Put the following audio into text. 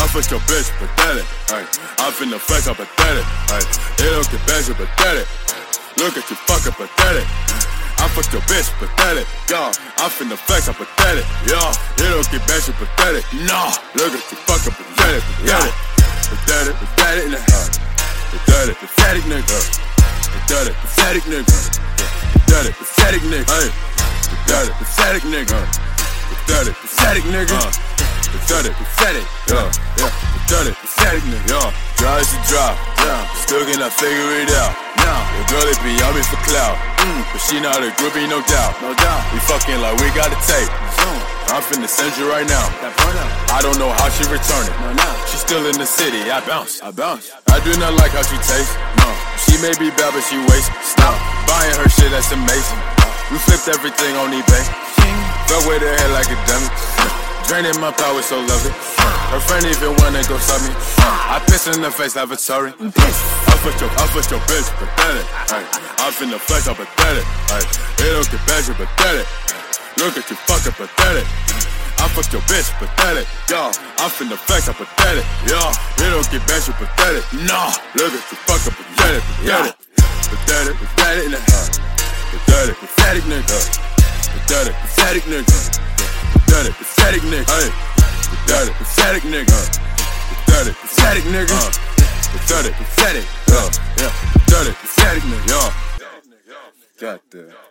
fucked your bitch, pathetic. Ay, I'm finna flex, I'm pathetic. Ay, it don't get better, pathetic. Look at you fucking pathetic. I fucked your bitch, pathetic. Yo, I'm finna flex, I'm pathetic. Yo, it don't get better, pathetic. No, look at you fucking pathetic, pathetic. Pathetic, pathetic nigga. Pathetic, pathetic nigga. Pathetic, pathetic nigga. Pathetic, pathetic nigga. Hey, pathetic, pathetic nigga. Pathetic, pathetic nigga. Pathetic, pathetic. Yeah, yeah. Pathetic, pathetic nigga. Yo, dry as you drop. Yeah, still cannot figure it out. Your girl it be on me for clout, but she not a groupie, no doubt. No doubt. We fucking like we got a tape. I'm finna send you right now. I don't know how she returning. She's still in the city. I bounce. I do not like how she tastes. No, she may be bad, but she waste. Stop buying her shit. That's amazing. We flipped everything on eBay. Fell with her head like a dummy. Draining my power, so lovely. Her friend even wanna go sub me. I piss in the face, lavatory. I fucked your bitch, pathetic. Ay, I'm finna flex, I'm pathetic. Ay, it don't get better, pathetic. Look at you fucking pathetic. I fucked your bitch, pathetic. Yo, I'm finna flex, I'm pathetic. Yo, it don't get better, pathetic. No, look at you fucking pathetic, pathetic. Pathetic, pathetic nigga. Pathetic, pathetic nigga. Pathetic, pathetic nigga. Pathetic, pathetic nigga. Hey, pathetic, pathetic nigga. Pathetic, pathetic nigga. Pathetic, pathetic. Yeah, pathetic, pathetic nigga. Got that.